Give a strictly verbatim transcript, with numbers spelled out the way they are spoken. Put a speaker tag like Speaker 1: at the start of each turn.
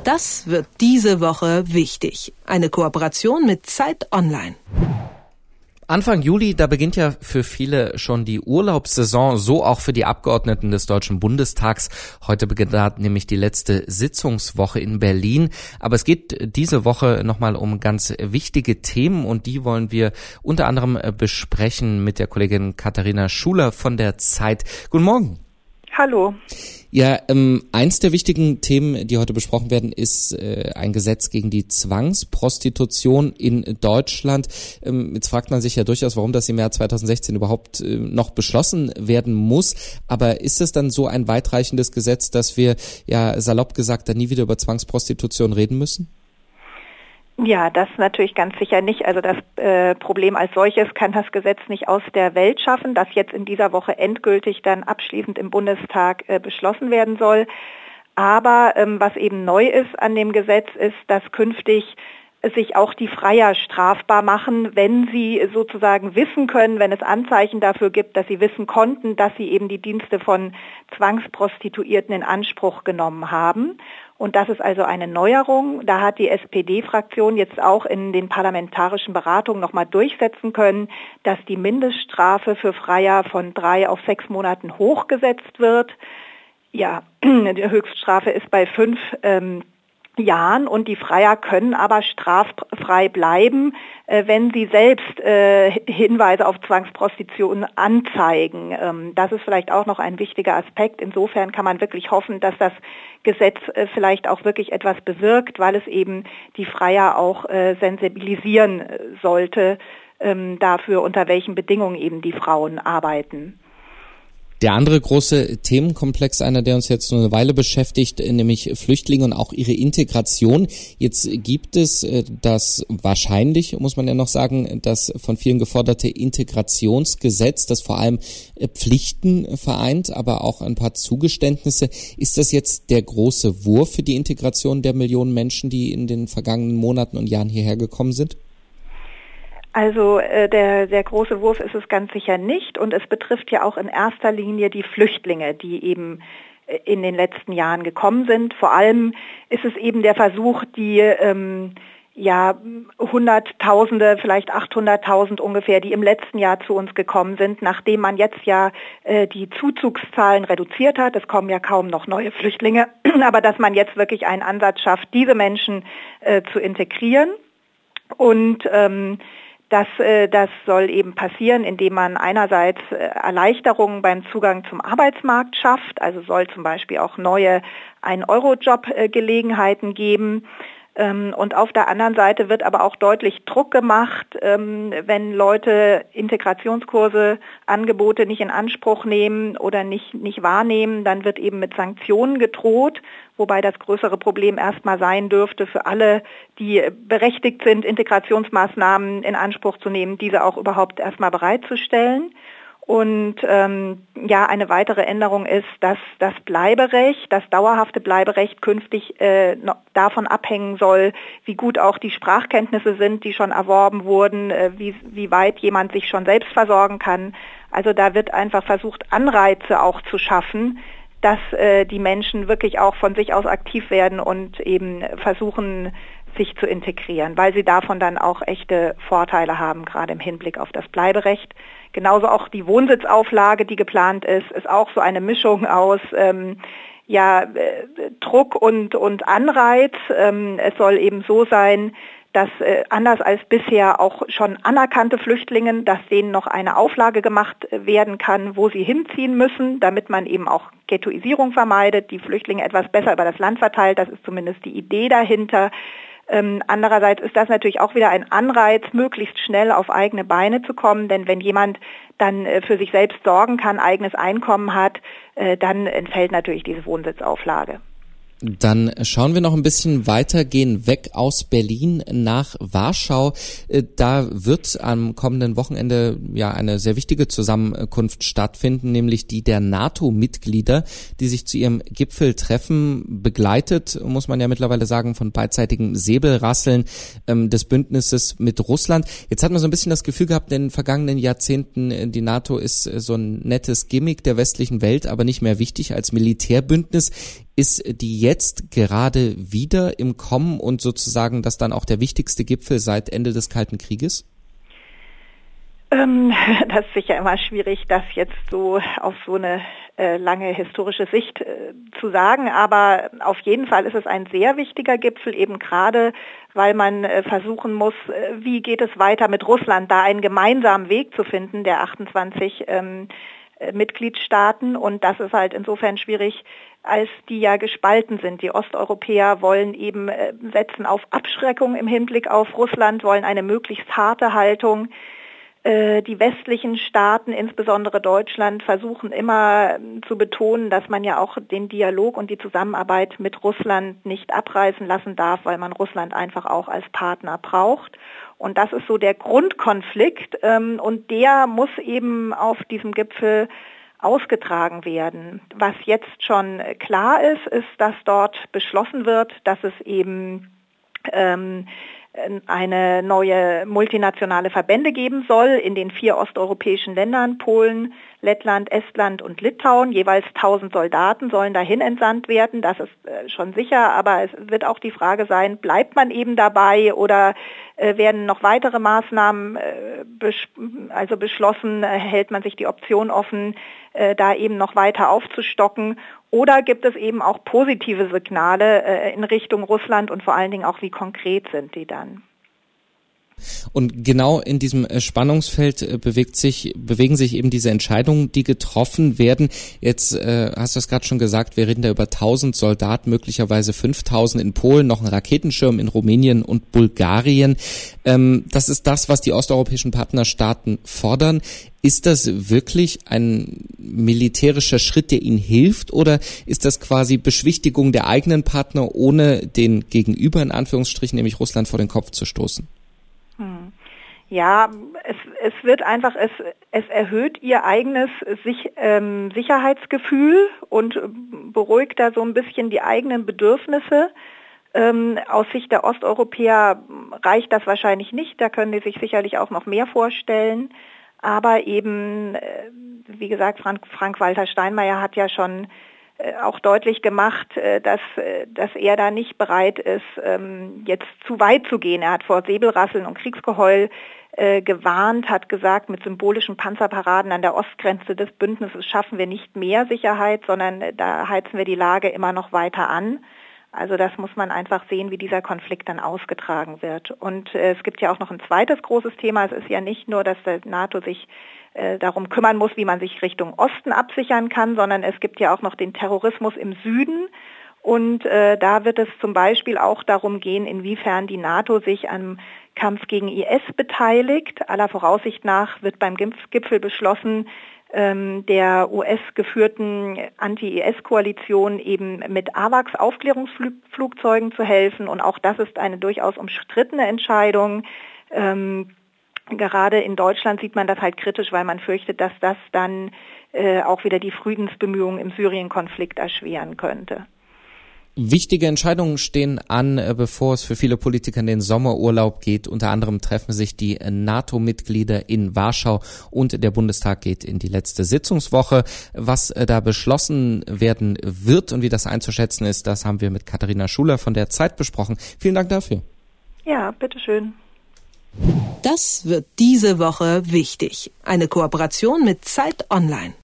Speaker 1: Das wird diese Woche wichtig. Eine Kooperation mit Zeit Online.
Speaker 2: Anfang Juli, da beginnt ja für viele schon die Urlaubssaison, so auch für die Abgeordneten des Deutschen Bundestags. Heute beginnt da nämlich die letzte Sitzungswoche in Berlin. Aber es geht diese Woche nochmal um ganz wichtige Themen und die wollen wir unter anderem besprechen mit der Kollegin Katharina Schuler von der Zeit. Guten Morgen.
Speaker 3: Hallo.
Speaker 2: Ja, ähm, eins der wichtigen Themen, die heute besprochen werden, ist äh, ein Gesetz gegen die Zwangsprostitution in Deutschland. Ähm, jetzt fragt man sich ja durchaus, warum das im Jahr zweitausendsechzehn überhaupt äh, noch beschlossen werden muss. Aber ist es dann so ein weitreichendes Gesetz, dass wir, ja salopp gesagt, dann nie wieder über Zwangsprostitution reden müssen?
Speaker 3: Ja, das natürlich ganz sicher nicht. Also das äh, Problem als solches kann das Gesetz nicht aus der Welt schaffen, das jetzt in dieser Woche endgültig dann abschließend im Bundestag äh, beschlossen werden soll. Aber ähm, was eben neu ist an dem Gesetz ist, dass künftig sich auch die Freier strafbar machen, wenn sie sozusagen wissen können, wenn es Anzeichen dafür gibt, dass sie wissen konnten, dass sie eben die Dienste von Zwangsprostituierten in Anspruch genommen haben. Und das ist also eine Neuerung. Da hat die S P D-Fraktion jetzt auch in den parlamentarischen Beratungen nochmal durchsetzen können, dass die Mindeststrafe für Freier von drei auf sechs Monaten hochgesetzt wird. Ja, die Höchststrafe ist bei fünf ähm, Jahren und die Freier können aber straffrei bleiben, äh, wenn sie selbst äh, Hinweise auf Zwangsprostitution anzeigen. Ähm, das ist vielleicht auch noch ein wichtiger Aspekt. Insofern kann man wirklich hoffen, dass das Gesetz äh, vielleicht auch wirklich etwas bewirkt, weil es eben die Freier auch äh, sensibilisieren sollte ähm, dafür, unter welchen Bedingungen eben die Frauen arbeiten.
Speaker 2: Der andere große Themenkomplex, einer, der uns jetzt nur eine Weile beschäftigt, nämlich Flüchtlinge und auch ihre Integration. Jetzt gibt es das wahrscheinlich, muss man ja noch sagen, das von vielen geforderte Integrationsgesetz, das vor allem Pflichten vereint, aber auch ein paar Zugeständnisse. Ist das jetzt der große Wurf für die Integration der Millionen Menschen, die in den vergangenen Monaten und Jahren hierher gekommen sind?
Speaker 3: Also äh, der, der große Wurf ist es ganz sicher nicht und es betrifft ja auch in erster Linie die Flüchtlinge, die eben äh, in den letzten Jahren gekommen sind. Vor allem ist es eben der Versuch, die ähm, ja Hunderttausende, vielleicht achthunderttausend ungefähr, die im letzten Jahr zu uns gekommen sind, nachdem man jetzt ja äh, die Zuzugszahlen reduziert hat. Es kommen ja kaum noch neue Flüchtlinge, aber dass man jetzt wirklich einen Ansatz schafft, diese Menschen äh, zu integrieren und ähm, Das, das soll eben passieren, indem man einerseits Erleichterungen beim Zugang zum Arbeitsmarkt schafft, also soll zum Beispiel auch neue ein-Euro-Job-Gelegenheiten geben. Und auf der anderen Seite wird aber auch deutlich Druck gemacht, wenn Leute Integrationskurse, Angebote nicht in Anspruch nehmen oder nicht, nicht wahrnehmen, dann wird eben mit Sanktionen gedroht, wobei das größere Problem erstmal sein dürfte für alle, die berechtigt sind, Integrationsmaßnahmen in Anspruch zu nehmen, diese auch überhaupt erstmal bereitzustellen. Und ähm, ja, eine weitere Änderung ist, dass das Bleiberecht, das dauerhafte Bleiberecht künftig äh, noch davon abhängen soll, wie gut auch die Sprachkenntnisse sind, die schon erworben wurden, äh, wie, wie weit jemand sich schon selbst versorgen kann. Also da wird einfach versucht, Anreize auch zu schaffen, dass äh, die Menschen wirklich auch von sich aus aktiv werden und eben versuchen, sich zu integrieren, weil sie davon dann auch echte Vorteile haben, gerade im Hinblick auf das Bleiberecht. Genauso auch die Wohnsitzauflage, die geplant ist, ist auch so eine Mischung aus ähm, ja, äh, Druck und, und Anreiz. Ähm, es soll eben so sein, dass äh, anders als bisher auch schon anerkannte Flüchtlinge, dass denen noch eine Auflage gemacht werden kann, wo sie hinziehen müssen, damit man eben auch Ghettoisierung vermeidet, die Flüchtlinge etwas besser über das Land verteilt. Das ist zumindest die Idee dahinter. Ähm, andererseits ist das natürlich auch wieder ein Anreiz, möglichst schnell auf eigene Beine zu kommen, denn wenn jemand dann äh, für sich selbst sorgen kann, eigenes Einkommen hat, äh, dann entfällt natürlich diese Wohnsitzauflage.
Speaker 2: Dann schauen wir noch ein bisschen weiter, gehen weg aus Berlin nach Warschau. Da wird am kommenden Wochenende ja eine sehr wichtige Zusammenkunft stattfinden, nämlich die der NATO-Mitglieder, die sich zu ihrem Gipfel treffen, begleitet, muss man ja mittlerweile sagen, von beidseitigem Säbelrasseln ähm, des Bündnisses mit Russland. Jetzt hat man so ein bisschen das Gefühl gehabt, in den vergangenen Jahrzehnten, die NATO ist so ein nettes Gimmick der westlichen Welt, aber nicht mehr wichtig als Militärbündnis. Ist die jetzt gerade wieder im Kommen und sozusagen das dann auch der wichtigste Gipfel seit Ende des Kalten Krieges?
Speaker 3: Ähm, das ist sicher immer schwierig, das jetzt so auf so eine äh, lange historische Sicht äh, zu sagen, aber auf jeden Fall ist es ein sehr wichtiger Gipfel, eben gerade, weil man äh, versuchen muss, äh, wie geht es weiter mit Russland, da einen gemeinsamen Weg zu finden, der achtundzwanzig ähm, äh, Mitgliedstaaten, und das ist halt insofern schwierig, als die ja gespalten sind. Die Osteuropäer wollen eben äh, setzen auf Abschreckung im Hinblick auf Russland, wollen eine möglichst harte Haltung. Die westlichen Staaten, insbesondere Deutschland, versuchen immer zu betonen, dass man ja auch den Dialog und die Zusammenarbeit mit Russland nicht abreißen lassen darf, weil man Russland einfach auch als Partner braucht. Und das ist so der Grundkonflikt, und der muss eben auf diesem Gipfel ausgetragen werden. Was jetzt schon klar ist, ist, dass dort beschlossen wird, dass es eben ähm, eine neue multinationale Verbände geben soll in den vier osteuropäischen Ländern, Polen, Lettland, Estland und Litauen. Jeweils tausend Soldaten sollen dahin entsandt werden, das ist schon sicher, aber es wird auch die Frage sein, bleibt man eben dabei oder äh, werden noch weitere Maßnahmen äh, bes- also beschlossen, äh, hält man sich die Option offen, äh, da eben noch weiter aufzustocken, oder gibt es eben auch positive Signale äh, in Richtung Russland und vor allen Dingen auch, wie konkret sind die dann?
Speaker 2: Und genau in diesem Spannungsfeld bewegt sich, bewegen sich eben diese Entscheidungen, die getroffen werden. Jetzt äh, hast du es gerade schon gesagt, wir reden da über tausend Soldaten, möglicherweise fünftausend in Polen, noch ein Raketenschirm in Rumänien und Bulgarien. Ähm, das ist das, was die osteuropäischen Partnerstaaten fordern. Ist das wirklich ein militärischer Schritt, der ihnen hilft, oder ist das quasi Beschwichtigung der eigenen Partner, ohne den Gegenüber in Anführungsstrichen, nämlich Russland, vor den Kopf zu stoßen?
Speaker 3: Hm. Ja, es, es wird einfach, es, es erhöht ihr eigenes Sich, ähm, Sicherheitsgefühl und beruhigt da so ein bisschen die eigenen Bedürfnisse. Ähm, aus Sicht der Osteuropäer reicht das wahrscheinlich nicht, da können die sich sicherlich auch noch mehr vorstellen. Aber eben, äh, wie gesagt, Frank, Frank-Walter Steinmeier hat ja schon auch deutlich gemacht, dass, dass er da nicht bereit ist, jetzt zu weit zu gehen. Er hat vor Säbelrasseln und Kriegsgeheul gewarnt, hat gesagt, mit symbolischen Panzerparaden an der Ostgrenze des Bündnisses schaffen wir nicht mehr Sicherheit, sondern da heizen wir die Lage immer noch weiter an. Also das muss man einfach sehen, wie dieser Konflikt dann ausgetragen wird. Und es gibt ja auch noch ein zweites großes Thema. Es ist ja nicht nur, dass der NATO sich darum kümmern muss, wie man sich Richtung Osten absichern kann, sondern es gibt ja auch noch den Terrorismus im Süden, und äh, da wird es zum Beispiel auch darum gehen, inwiefern die NATO sich am Kampf gegen I S beteiligt. Aller Voraussicht nach wird beim Gipfel beschlossen, ähm, der U S-geführten Anti-I S-Koalition eben mit AWACS-Aufklärungsflugzeugen zu helfen, und auch das ist eine durchaus umstrittene Entscheidung. Ähm, Gerade in Deutschland sieht man das halt kritisch, weil man fürchtet, dass das dann äh, auch wieder die Friedensbemühungen im Syrien-Konflikt erschweren könnte.
Speaker 2: Wichtige Entscheidungen stehen an, bevor es für viele Politiker in den Sommerurlaub geht. Unter anderem treffen sich die NATO-Mitglieder in Warschau und der Bundestag geht in die letzte Sitzungswoche. Was da beschlossen werden wird und wie das einzuschätzen ist, das haben wir mit Katharina Schuler von der Zeit besprochen. Vielen Dank dafür.
Speaker 3: Ja, bitteschön.
Speaker 1: Das wird diese Woche wichtig. Eine Kooperation mit Zeit Online.